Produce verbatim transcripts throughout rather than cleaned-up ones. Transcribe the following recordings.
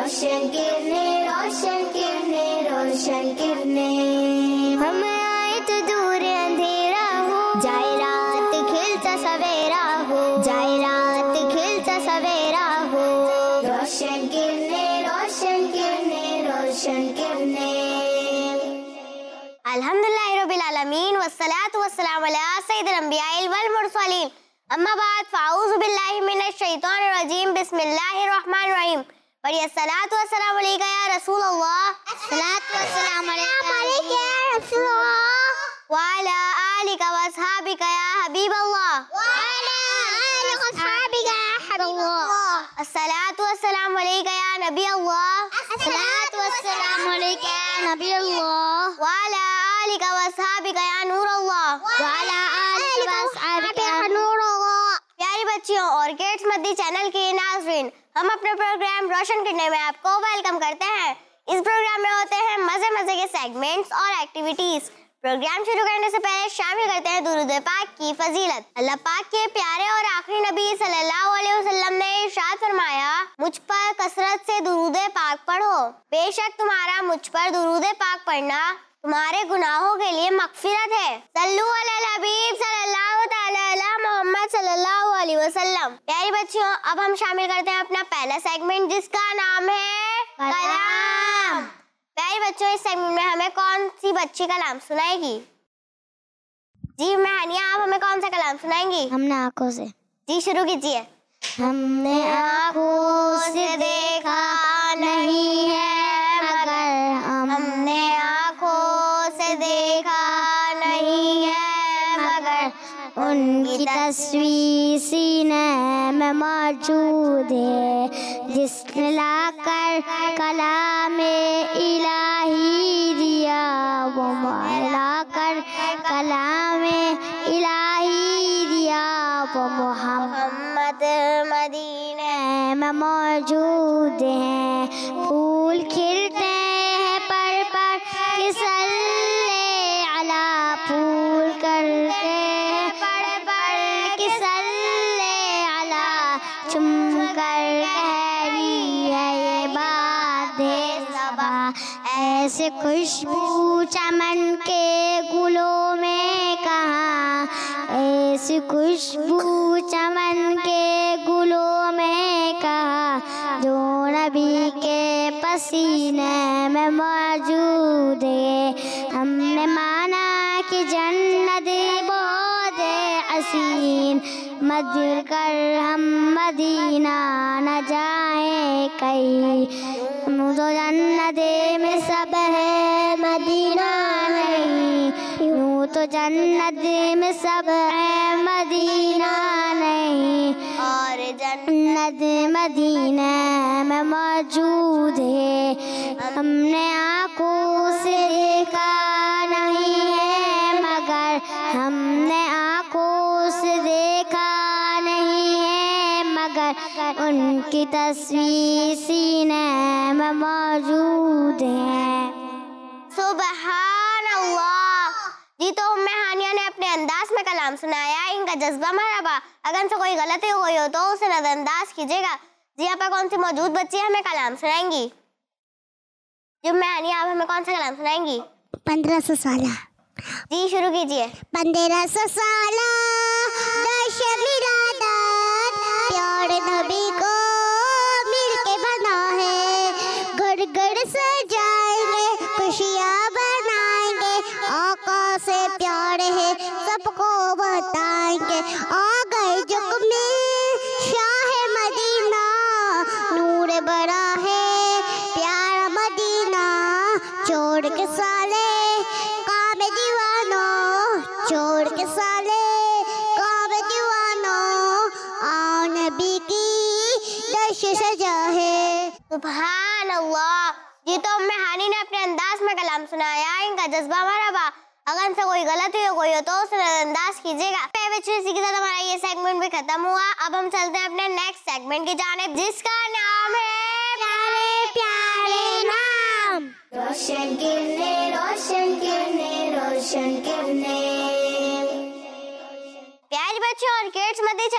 रोशन किरने रोशन किरने रोशन किरने, हम आए तो दूर अंधेरा हो, जाए रात खिलता सवेरा हो, जाए रात खिलता सवेरा हो। रोशन किरने रोशन किरने रोशन किरने। अल्हम्दुलिल्लाहि रब्बिल आलमीन वस्सलातु वस्सलामु अला सय्यिदिल अंबियाइल वल मुरसलीन, अम्मा बाद फ़अऊज़ु बिल्लाहि मिनश शैतानिर रजीम, बिस्मिल्लाहिर रहमानिर रहीम। पढ़िए सलातु वस्सलामु अलैका या रसूल अल्लाह, सलातु वस्सलामु अलैका या रसूल अल्लाह, व अला आलिका व अस्हाबिका या हबीब अल्लाह, व अला आलिका व अस्हाबिका या हबीब अल्लाह। अस्सलातु वस्सलामु अलैका या नबी अल्लाह, अस्सलातु वस्सलामु अलैका या नबी अल्लाह, व अला आलिका व अस्हाबिका या नूर अल्लाह, व अला आलिका व अस्हाबिका या नूर अल्लाह। प्यारी बच्चियों और किड्स मद्दी चैनल के नाज़रीन, हम अपने प्रोग्राम रोशन करने में आपको वेलकम करते हैं। इस प्रोग्राम में होते हैं मजे मजे के सेगमेंट्स और एक्टिविटीज। प्रोग्राम शुरू करने से पहले शामिल करते हैं दुरूद पाक की फजीलत। अल्लाह पाक के प्यारे और आखिरी नबी सल्लल्लाहु अलैहि वसल्लम ने इरशाद फरमाया, मुझ पर कसरत से दुरूद पाक पढ़ो, बेशक तुम्हारा मुझ पर दुरूद पाक पढ़ना तुम्हारे गुनाहों के लिए मगफिरत है। सल्लु अलल हबीब सल्लल्लाहु तआला अला मोहम्मद सल्लल्लाहु अलैहि वसल्लम। प्यारी बच्चियों, अब हम शामिल करते हैं अपना पहला सेगमेंट जिसका नाम है कलाम। प्यारी बच्चों, इस सेगमेंट में हमें कौन सी बच्ची कलाम सुनाएगी? जी मेहनिया, आप हमें कौन सा कलाम सुनाएंगी? हमने आंखों से। जी शुरू कीजिए। हमने आंखों से देखा नहीं है मगर हम हमने आँखों से देखा नहीं है मगर उनकी तस्वीर सीने में मौजूद है, जिसने लाकर कलामे इलाही दिया, वो लाकर कलामे इलाही दिया, वो मोहम्मद मदीने में मौजूद हैं। फूल खिलते हैं पर पर किसल्ले अला, फूल करते हैं पर पर किसल्ले अला, चुम कर कहरी है ये बात है सबा, ऐसे खुशबू चमन के गुलों में कहाँ, ऐसी खुशबू चमन के गुलों में कहाँ, जो नबी के पसीने में मौजूद है। हमने माना कि जन्नत बहुत हसीन, मदिर कर हम मदीना न जाए कहीं, तो जन्नत में सब है मदीना नहीं, यूं तो जन्नत में सब है मदीना नहीं, और जन्नत मदीना में मौजूद है। हमने आँखों से देखा नहीं है मगर हमने आँखों से देखा नहीं है मगर उनकी तस्वीर सीने में मौजूद है। सुबहान अल्लाह। जी तो उम्मे हानिया ने अपने अंदाज में कलाम सुनाया, इनका जज्बा मरहबा। अगर से कोई गलती हो गई हो तो उसे नजरअंदाज कीजिएगा। जी आप कौन सी मौजूद बच्ची हमें कलाम सुनाएंगी? जी उम्मे हानिया, आप हमें कौन सा कलाम सुनाएंगी? पंद्रह सौ साला। जी शुरू कीजिए। पंद्रह सौ साला दश मिलादत, प्यारे नबी को मिलके बना है, घर घर सजाएंगे खुशियाँ बनाएंगे, आका से प्यार है सबको बताएंगे। आ गए जुग में शाह मदीना, नूर बड़ा है प्यारा मदीना, छोड़ के साले काम दीवानो, छोड़ के साले काम दीवानो, आओ नबी की दश सजा है। सुभान अल्लाह। जी तो उम्मे हानी ने अपने अंदाज में कलाम सुनाया, इनका जज्बा मरहबा। अगर से कोई गलती हो गई हो तो उसे नजरअंदाज कीजिएगा। इसी के साथ हमारा ये सेगमेंट भी खत्म हुआ। अब हम चलते हैं अपने नेक्स्ट सेगमेंट की जानिब जिसका नाम है प्यारे प्यारे नाम। रोशन किरने रोशन किरने रोशन किरने। प्यारे बच्चों और किड्स मद्दी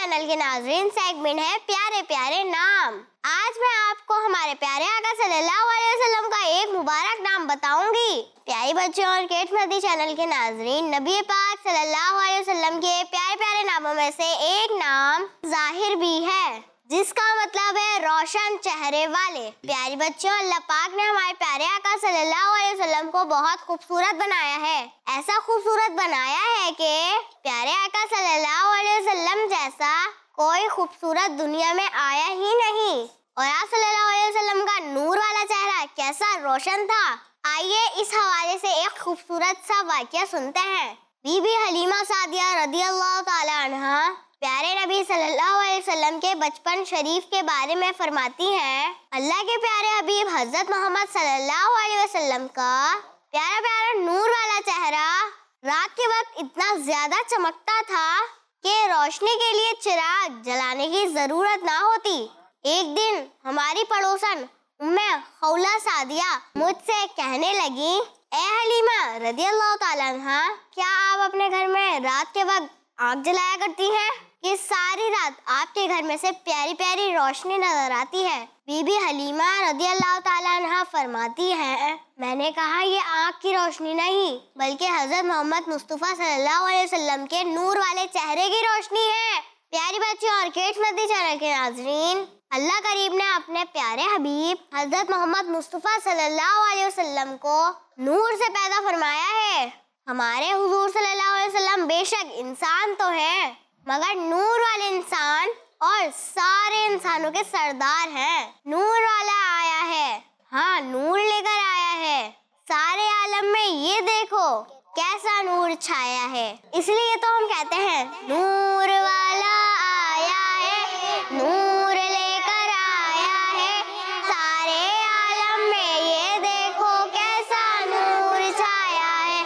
चैनल के नाज़रीन, सेगमेंट है प्यारे प्यारे नाम। आज मैं आपको हमारे प्यारे आका सल्लल्लाहु अलैहि वसल्लम का एक मुबारक नाम बताऊंगी। प्यारी बच्चों और केट मदी चैनल के नाज़रीन, नबी पाक सल्लल्लाहु अलैहि वसल्लम के प्यारे प्यारे नामों में से एक नाम ज़ाहिर भी है, जिसका मतलब है रोशन चेहरे वाले। प्यारी बच्चों, अल्लाह पाक ने हमारे प्यारे आका सल्लल्लाहु अलैहि वसल्लम को बहुत खूबसूरत बनाया है। ऐसा खूबसूरत बनाया है कि प्यारे आका सल्लल्लाहु अलैहि वसल्लम जैसा कोई खूबसूरत दुनिया में आया ही नहीं। और आप सल्लल्लाहु अलैहि वसल्लम का नूर वाला चेहरा कैसा रोशन था। आइए इस हवाले से एक खूबसूरत सा वाक़या सुनते हैं। बीबी हलीमा सादिया रदियल्लाहु ताला अन्हा प्यारे नबी सल्लल्लाहु अलैहि वसल्लम के बचपन शरीफ के बारे में फरमाती हैं, अल्लाह के प्यारे हबीब हजरत मोहम्मद सल्लल्लाहु अलैहि वसल्लम का प्यारा प्यारा नूर वाला चेहरा रात के वक्त इतना ज्यादा चमकता था कि रोशनी के लिए चिराग जलाने की जरूरत ना होती। एक दिन हमारी पड़ोसन उम्मे खौला सादिया मुझसे कहने लगी, ए हलीमा रदियल्लाहु ताला अन्हा, क्या आप अपने घर में रात के वक्त आग जलाया करती हैं? कि सारी रात आपके घर में से प्यारी प्यारी रोशनी नजर आती है। बीबी हलीमा रदियल्लाहु ताला अन्हा फरमाती हैं, मैंने कहा ये आँख की रोशनी नहीं बल्कि हजरत मोहम्मद मुस्तफ़ा सल्लल्लाहु अलैहि वसल्लम के नूर वाले चेहरे की रोशनी है। प्यारी बच्चों और केट मदी चैनल के नाज़रीन, अल्लाह करीम ने अपने प्यारे हबीब हजरत मोहम्मद मुस्तफ़ा सल्लल्लाहु अलैहि वसल्लम को नूर से पैदा फरमाया है। हमारे हुजूर सल्लल्लाहु अलैहि वसल्लम बेशक इंसान तो हैं, मगर नूर वाले इंसान और सारे इंसानों के सरदार हैं। नूर वाला आया है, हाँ नूर लेकर आया है। सारे आलम में ये देखो कैसा नूर छाया है, इसलिए तो हम कहते हैं नूर वाला आया है, नूर लेकर आया है। सारे आलम में ये देखो कैसा नूर छाया है।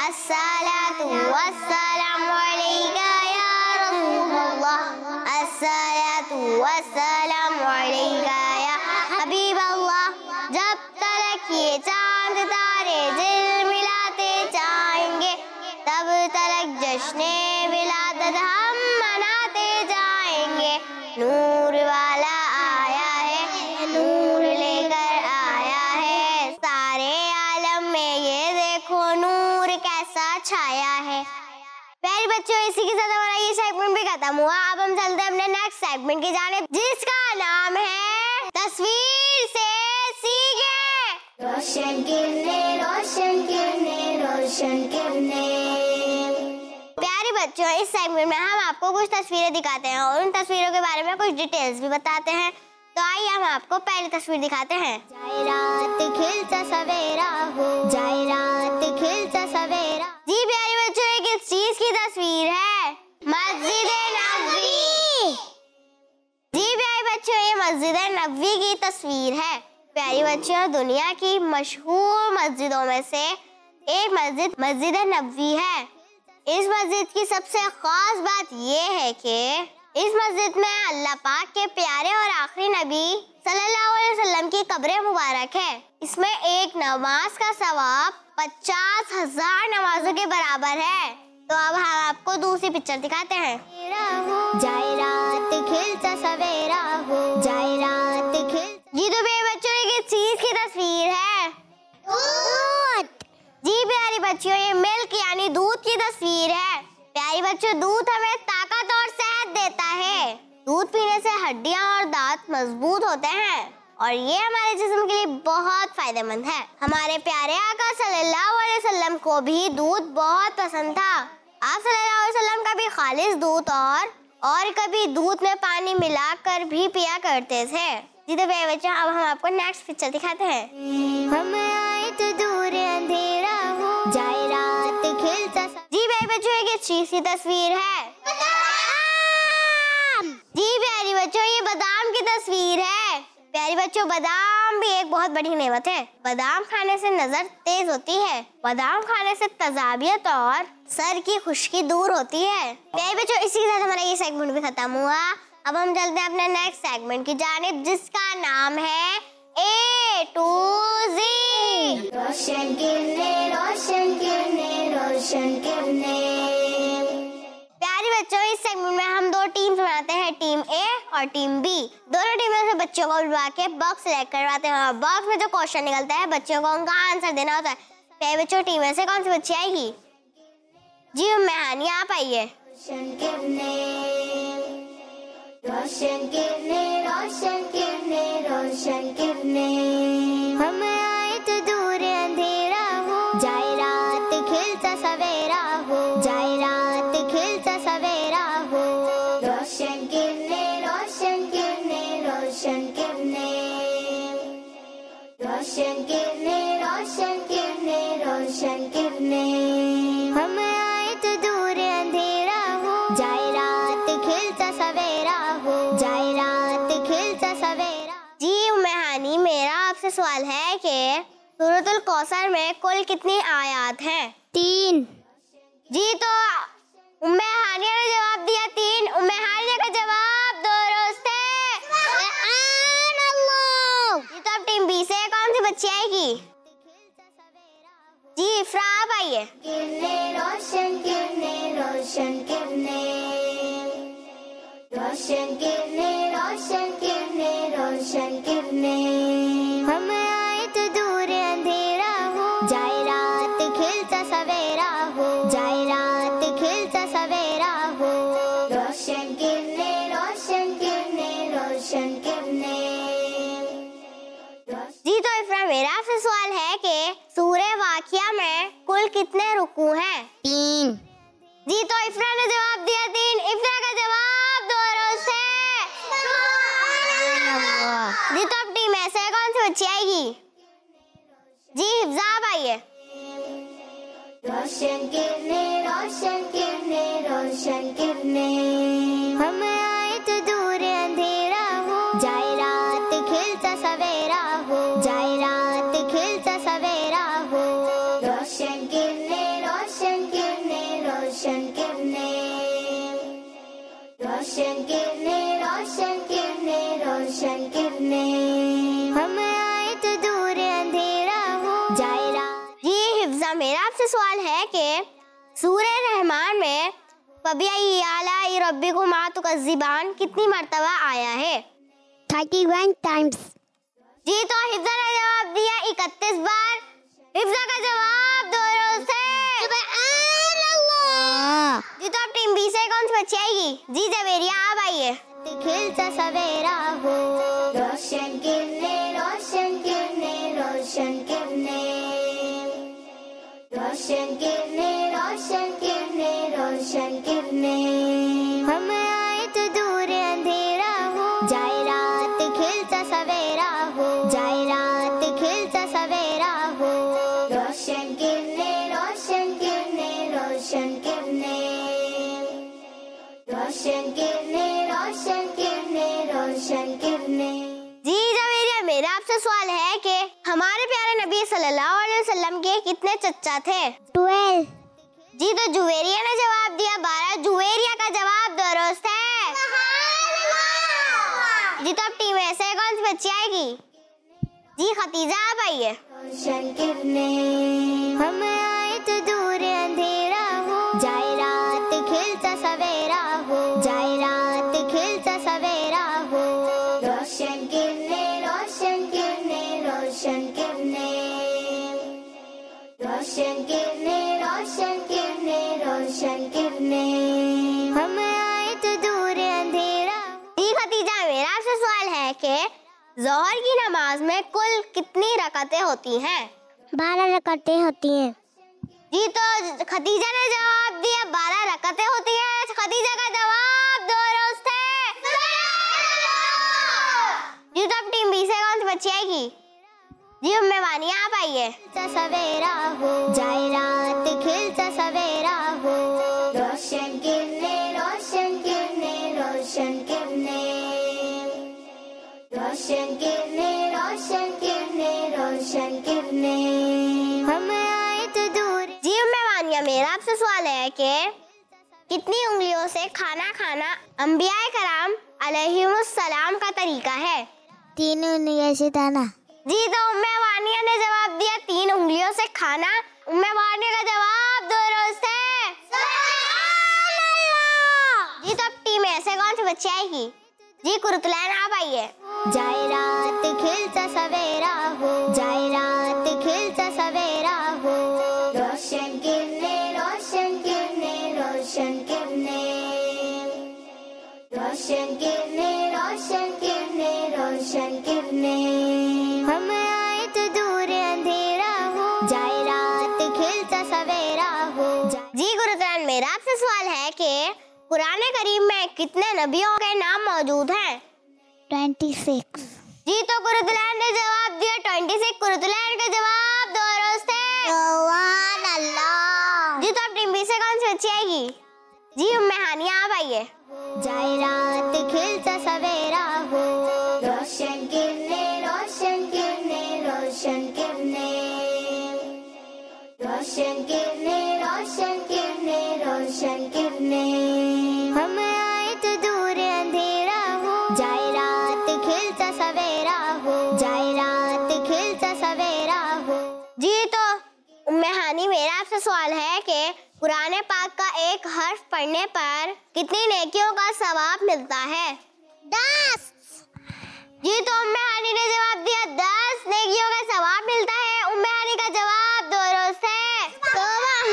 अस्सलातु वस्सलामु अलैका वस्सलामु अलैका या हबीब अल्लाह। जब तक ये चांद तारे दिल मिलाते जाएंगे, तब तक जश्ने विलादत हम मनाते जाएंगे। नूर वाला आया है, नूर लेकर आया है। सारे आलम में ये देखो नूर कैसा छाया है। प्यारे बच्चों, इसी के साथ हमारा ये सेगमेंट भी खत्म हुआ। अब हम चलते हैं अपने नेक्स्ट सेगमेंट की जानिब, जिसका नाम है तस्वीर से सीखें। रोशन किरणें, रोशन किरणें, रोशन किरणें। प्यारे बच्चों, इस सेगमेंट में हम आपको कुछ तस्वीरें दिखाते हैं और उन तस्वीरों के बारे में कुछ डिटेल्स भी बताते हैं। तो आइए हम आपको पहली तस्वीर दिखाते हैं। जाए रात खिलता सवेरा हो, जाए रात खिलता सवेरा। जी प्यारे बच्चों, ये किस चीज की तस्वीर है? मस्जिद नबवी। जी प्यारे बच्चों, ये मस्जिद नबवी की तस्वीर है। प्यारी बच्चों, दुनिया की मशहूर मस्जिदों में से एक मस्जिद मस्जिद नबवी है। इस मस्जिद की सबसे खास बात ये है कि इस मस्जिद में अल्लाह पाक के प्यारे और आखिरी नबी सल्लल्लाहु अलैहि वसल्लम की कब्र मुबारक है। इसमें एक नमाज का सवाब पचास हजार नमाजों के बराबर है। तो अब हम आपको दूसरी पिक्चर दिखाते हैं। जाए रात खिलता सवेरा हो, जाए रात खिल। जी तो मेरे बच्चों, ये किस चीज की तस्वीर है? दूध। जी प्यारी बच्चियों, ये मिल्क यानी दूध की तस्वीर है। प्यारी बच्चों, दूध हमें ताकत और सेहत देता है। दूध पीने से हड्डियां और दांत मजबूत होते हैं और ये हमारे जिस्म के लिए बहुत फायदेमंद है। हमारे प्यारे आका सल्लल्लाहु अलैहि वसल्लम को भी दूध बहुत पसंद था। आप सल्लल्लाहु अलैहि वसल्लम कभी खालिस दूध और और कभी दूध में पानी मिलाकर भी पिया करते थे। जी तो प्यारे बच्चों, अब हम आपको नेक्स्ट पिक्चर दिखाते हैं। हम आए तो दूर अंधेरा हो, जाए रात खिलता। जी प्यारे बच्चों, ये किस चीज की तस्वीर है? जी प्यारी बच्चों, ये बादाम की तस्वीर है। प्यारी बच्चों, बादाम भी एक बहुत बड़ी नेमत है। बादाम खाने से नजर तेज होती है। बादाम खाने से तजाबियत और सर की खुश्की दूर होती है। प्यारी बच्चों, इसी के साथ हमारा ये सेगमेंट भी खत्म हुआ। अब हम चलते हैं अपने नेक्स्ट सेगमेंट की जानिब, जिसका नाम है ए टू जी। रोशन किरणें, रोशन किरणें, रोशन किरणें। प्यारी बच्चों, इस सेगमेंट में हम दो टीम्स बनाते और टीम बी दोनों टीमों से बच्चों को बुलवा के बॉक्स सिलेक्ट करवाते हैं और बॉक्स में जो क्वेश्चन निकलता है बच्चों को उनका आंसर देना होता है। पहले बच्चों टीम में से कौन सी बच्ची आएगी? जी मेहानी आप आइए। रोशन किरने रोशन किरने रोशन किरने रोशन किरने हम आए तो दूर अंधेरा हो जाए रात खिलता सवेरा हो जाए रात खिलता सवेरा हो रोशन किरने रोशन किरने रोशन किरने रोशन किरने रोशन किरने रोशन किरने हम आए तो दूर अंधेरा हो जाए रात खिलता सवेरा हो जाए रात खिलता सवेरा। जी मेहानी मेरा आपसे सवाल है कि सूरतुल कौसर में कुल कितनी आयत हैं? तीन। जी तो उम्मे हानिया ने जवाब दिया तीन। उम्मे हानिया का जवाब दुरुस्त है। सुभान अल्लाह। जी तो अब टीम बी से कौन सी बच्ची आएगी? जी इफ्रा आप आइए। किरने रोशन किरने रोशन किरने रोशन किरने रोशन किरने रोशन किरने हम आए तो दूर अंधेरा हो जाए रात खिलता सवेरा हो जाए रात खिलता सवेरा हो रोशन किरने रोशन किरने रोशन किरने। जी तो इफ्रा मेरा आपसे सवाल है कि सूरे वाकिया में कुल कितने रुकू हैं? तीन। जी तो इफ्रा ने जवाब दिया तीन। इफ्रा का जवाब दुरुस्त है। जी तो अब टीम में से कौन सी बच्ची आएगी? जी हिफ्जा आप आइए। रोशन किरने रोशन किरने रोशन किरने हम आए तो दूर अंधेरा हो जाए रात खिलता सवेरा हो जाए रात खिलता सवेरा हो रोशन किरने रोशन किरने रोशन किरने रोशन किरने रोशन किरने रोशन किरने हम आए तो दूर अंधेरा हो जाए रात। जी हिफ्जा मेरा आपसे सवाल है कि सूरे रहमान में फबिअय्यि आलाइ रब्बिकुमा तुकज़्ज़िबान कितनी मर्तबा आया है? Thirty one times. जी तो हिफ्जा ने जवाब दिया इकतीस बार। हिफ्जा का जवाब दुरुस्त है। सुभान अल्लाह। जी तो अब टीम बी से कौन सी बच्ची आएगी? जी जवेरिया आप आइए। खिलता सवेरा हो रोशन किरने रोशन किरने रोशन किरने रोशन किरने रोशन किरने रोशन किरने हम आए तो दूर अंधेरा हो जाए रात खिलता सवेरा हो जाए रात खिलता सवेरा हो रोशन किरने रोशन किरने रोशन किरने रोशन किरने रोशन किरने रोशन किरने। जी जवेरिया मेरा आपसे सवाल है कि हमारे प्यारे नबी सल्लल्लाहु अलैहि वसल्लम के कितने चचा थे? ट्वेल्व। जी तो जुवेरिया ने जवाब दिया बारह। जुवेरिया का जवाब दुरुस्त है। जी तो अब टीम में से कौन सी बच्ची आएगी? जी खतीजा आप आइए। रोशन किरने हम आए तो दूर अंधेरा हो जाए रात खिलता सवेरा हो जाए रात खिलता सवेरा हो रोशन किरने रोशन किरने रोशन किरने रोशन किरने रोशन किरने रोशन किरने हम आए तो दूर अंधेरा। जी खतीजा मेरा आपसे सवाल है कि ज़ोहर की नमाज में कुल कितनी रकातें होती हैं? बारह रकातें होती हैं। जी तो खतीजा ने जवाब दिया बारह रकातें होती हैं। खतीजा का जवाब दुरुस्त है। जी तो अब टीम बी से कौन सी बच्ची आएगी? जी उम्मे वानिया आप आइए। सवेरा हो जाए रात खिलता सवेरा हो रोशन किरने रोशन किरने रोशन किरने रोशन किरने रोशन किरने रोशन किरने हम आए तो दूर। जी उम्मे वानिया मेरा आपसे सवाल है कि कितनी उंगलियों से खाना खाना अंबियाए कराम अलैहिमुस्सलाम का तरीका है? तीन उंगलियों से खाना। जी तो उम्मे वानिया ने जवाब दिया तीन उंगलियों से खाना। उम्मे वानिया का जवाब दुरुस्त है। जी तो अब टीम ऐसे कौन सी बच्ची आएगी? जी कुरुतलैन आप आइए। जाए रात खिलता सवेरा हो, जाए रात खिलता सवेरा हो। रोशन किरणें, रोशन किरणें, रोशन किरणें, रोशन किरणें, रोशन किरणें, रोशन किरणें। हम आए तो दूर अंधेरा हो, जाए रात खिलता सवेरा हो। जी कुरुतलैन मेरा आपसे सवाल है कि कुरान करीम में कितने नबियों के नाम मौजूद हैं? छब्बीस। जी तो कुरुतलैन ने जवाब दिया छब्बीस। कुरुतलैन का जवाब दुरुस्त है। सुभान अल्लाह। जी तो अब टीम बी से कौन सी बच्ची आएगी? जी उम्मे हानिया आप आइए। जाए रात खिलता सवेरा हो, रोशन किरणें, रोशन किरणें, रोशन किरणें, रोशन किरणें, रोशन किरणें, रोशन किरणें। हम आए तो दूर अंधेरा हो, जाए रात खिलता सवेरा हो, जाए रात खिलता सवेरा हो। जी तो उम्मे हानी मेरा आपसे सवाल है कि कुरान पाक का एक हर्फ पढ़ने पर कितनी नेकियों का सवाब मिलता है? दस। जी तो उम्मे हानी ने जवाब दिया दस नेकियों का सवाब मिलता है। उम्मे हानी का जवाब दुरुस्त है। सुभान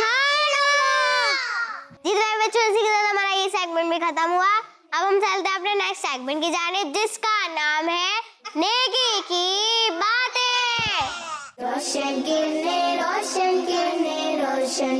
अल्लाह। जी तो बच्चों इसी के साथ हमारा ये सेगमेंट भी खत्म हुआ। अब हम चलते हैं अपने नेक्स्ट सेगमेंट की जानिब जिसका नाम है नेकी की बातें। रोशन किरणें, रोशन किरणें, रोशन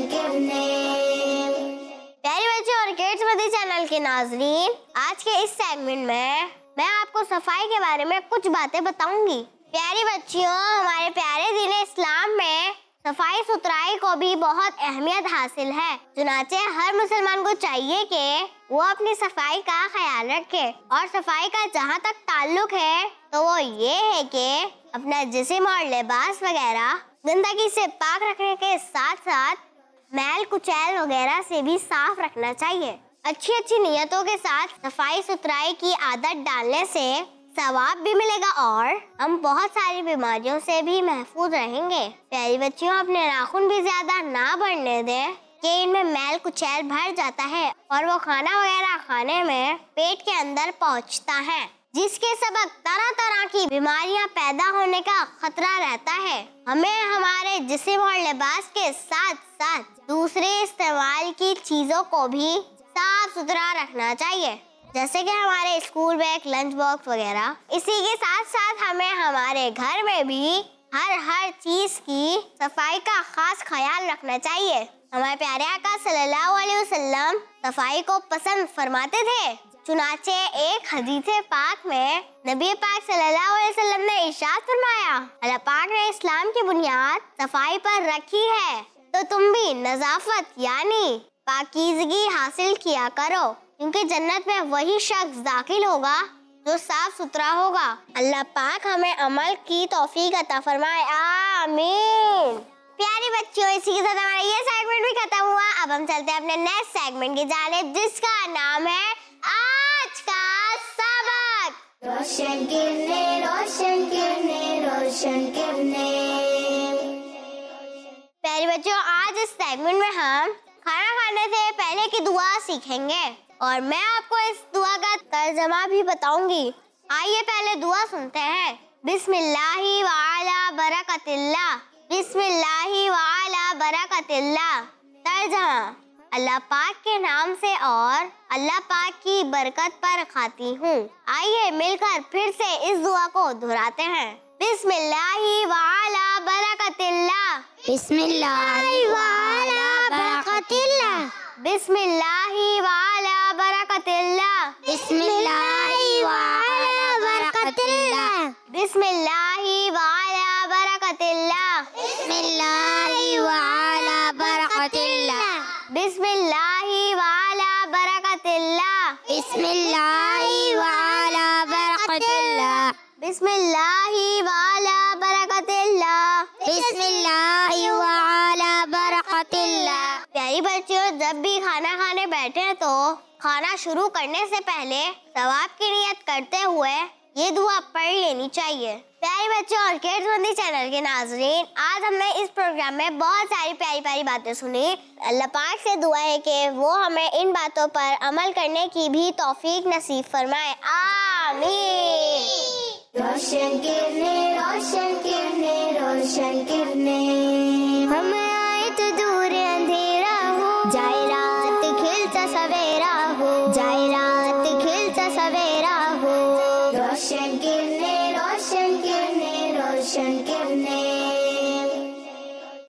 किरणें। प्यारे बच्चों और किड्स मदी चैनल के नाजरीन, आज के इस सेगमेंट में मैं आपको सफाई के बारे में कुछ बातें बताऊंगी। प्यारी बच्चियों, हमारे प्यारे दीन इस्लाम में सफाई सुथराई को भी बहुत अहमियत हासिल है। चुनाचे हर मुसलमान को चाहिए कि वो अपनी सफाई का ख्याल रखे और सफाई का जहाँ तक ताल्लुक है तो वो ये है कि अपना जिस्म और लिबास वगैरह गंदगी से पाक रखने के साथ साथ मैल कुचैल वगैरह से भी साफ रखना चाहिए। अच्छी अच्छी नियतों के साथ सफाई सुथराई की आदत डालने से सवाब भी मिलेगा और हम बहुत सारी बीमारियों से भी महफूज रहेंगे। प्यारी बच्चियों, अपने नाखून भी ज्यादा ना बढ़ने दें कि इनमें मैल कुचैल भर जाता है और वो खाना वगैरह खाने में पेट के अंदर पहुंचता है, जिसके सबब तरह तरह की बीमारियां पैदा होने का खतरा रहता है। हमें हमारे जिस्म और लिबास के साथ साथ दूसरे इस्तेमाल की चीजों को भी साफ सुथरा रखना चाहिए, जैसे कि हमारे स्कूल बैग, लंच बॉक्स वगैरह। इसी के साथ साथ हमें हमारे घर में भी हर हर चीज की सफाई का खास ख्याल रखना चाहिए। हमारे प्यारे आका सल्लल्लाहु अलैहि वसल्लम सफाई को पसंद फरमाते थे। चुनाचे एक हदीस पाक में नबी पाक सल्लल्लाहु अलैहि वसल्लम ने इरशाद फरमाया, अल्लाह पाक ने इस्लाम की बुनियाद सफाई पर रखी है, तो तुम भी नजाफत यानी पाकीज़गी हासिल किया करो, क्योंकि जन्नत में वही शख्स दाखिल होगा जो साफ सुथरा होगा। अल्लाह पाक हमें अमल की तौफीक अता फरमाए, आमीन। प्यारी बच्चों, इसी के साथ हमारा ये सेगमेंट भी खत्म हुआ। अब हम चलते हैं अपने नेक्स्ट सेगमेंट की जानिब जिसका नाम है आज का सबक। रोशन किरणें, रोशन किरणें, रोशन किरणें। प्यारी बच्चों, आज इस सेगमेंट में हम खाना खाने से पहले की दुआ सीखेंगे और मैं आपको इस दुआ का तर्जमा भी बताऊंगी। आइए पहले दुआ सुनते हैं। बिस्मिल्लाहि व अला बरकतिल्लाह, बिस्मिल्लाहि व अला बरकतिल्लाह। तर्जमा, अल्लाह पाक के नाम से और अल्लाह पाक की बरकत पर खाती हूँ। आइए मिलकर फिर से इस दुआ को दोहराते हैं। बिस्मिल्लाहि व अला बरकतिल्लाह, बिस्मिल्लाहि व अला बरकतिल्लाह, बिस्मिल्लाहि व अला बरकतिल्लाह, बिस्मिल्लाहि व अला बरकतिल्लाह, बिस्मिल्लाहि व अला बरकतिल्लाह, बिस्मिल्लाहि व अला बरकतिल्लाह, बिस्मिल्लाहि व अला बरकतिल्लाह, बिस्मिल्लाहि व अला बरकतिल्लाह, बिस्मिल्लाहि व अला बरकतिल्लाह, बिस्मिल्लाहि व अला बरकतिल्लाह। प्यारी बच्चियों, जब भी खाना खाने बैठे तो खाना शुरू करने से पहले सवाब की नियत करते हुए ये दुआ पढ़ लेनी चाहिए। प्यारे बच्चों और किड्स मंदी चैनल के नाज़रीन, आज हमने इस प्रोग्राम में बहुत सारी प्यारी प्यारी बातें सुनी। अल्लाह पाक से दुआ है कि वो हमें इन बातों पर अमल करने की भी तौफीक नसीब फरमाए। आमीन। रोशन किरणें, रोशन किरणें, रोशन किरणें, हम आए तो दूर अंधेरा हो जाए, रात खिलता सवेरा हो जाए, रात खिलता सवेरा हो। रोशन किरणें, रोशन किरणें, रोशन किरणें।